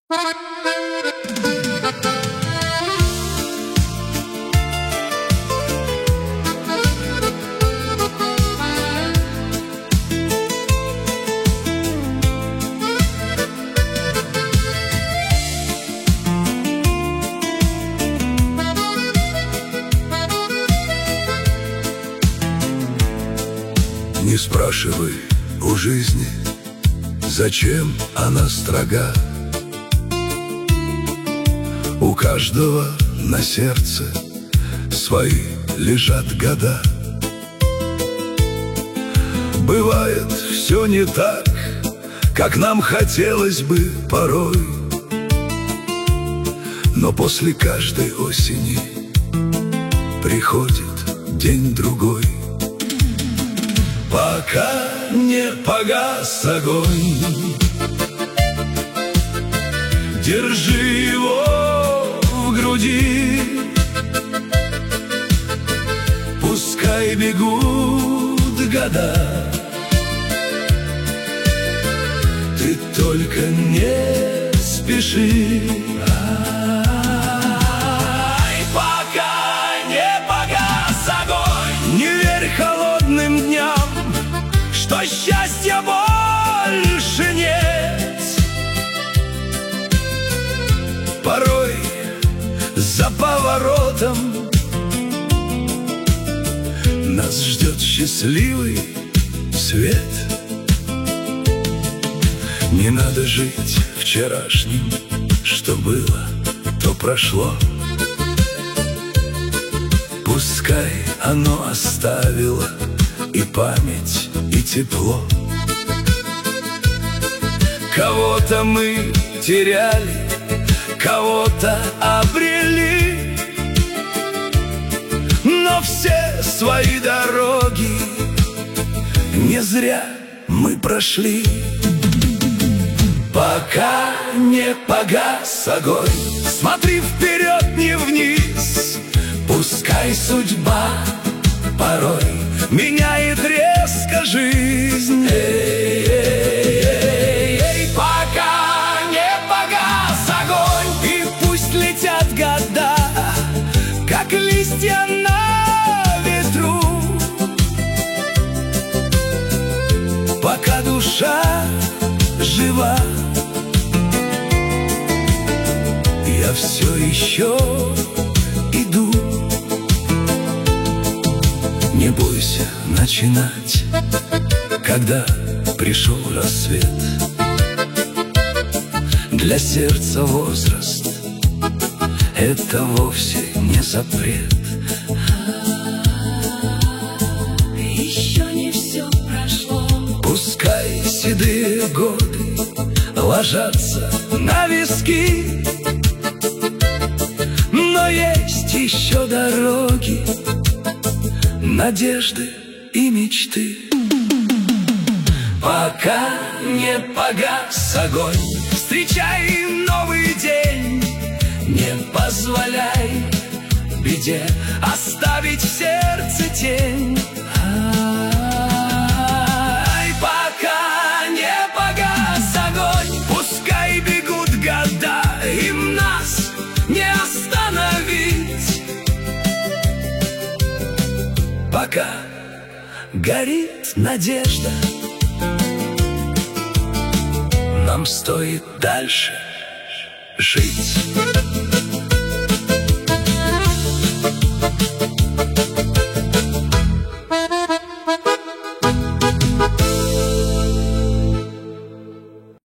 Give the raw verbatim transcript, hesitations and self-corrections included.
Не спрашивай у жизни, зачем она строга. У каждого на сердце свои лежат года. Бывает все не так, как нам хотелось бы порой, но после каждой осени приходит день-другой. Пока не погас огонь, держи его в груди. Пускай бегут года, ты только не спеши. Ай, пока не погас огонь, не верь холодным дням, что счастья больше нет. Порой за поворотом нас ждет счастливый свет. Не надо жить вчерашним, что было, то прошло. Пускай оно оставило и память, и тепло. Кого-то мы теряли, кого-то обрели, но все свои дороги не зря мы прошли. Пока не погас огонь, смотри вперед, не вниз. Пускай судьба порой меняет резко жизнь. Эй, эй, эй, эй, пока не погас огонь, и пусть летят года, как листья на ветру. Пока душа жива, я все еще иду. Не бойся начинать, когда пришел рассвет. Для сердца возраст — это вовсе не запрет. Еще не все прошло. Пускай седые годы ложатся на виски, но есть еще дороги, надежды и мечты. Пока не погас огонь, встречай новый день. Не позволяй беде оставить в сердце тень. Ай, пока не погас огонь, пускай бегут года, им нас не остановить. Пока горит надежда, нам стоит дальше жить.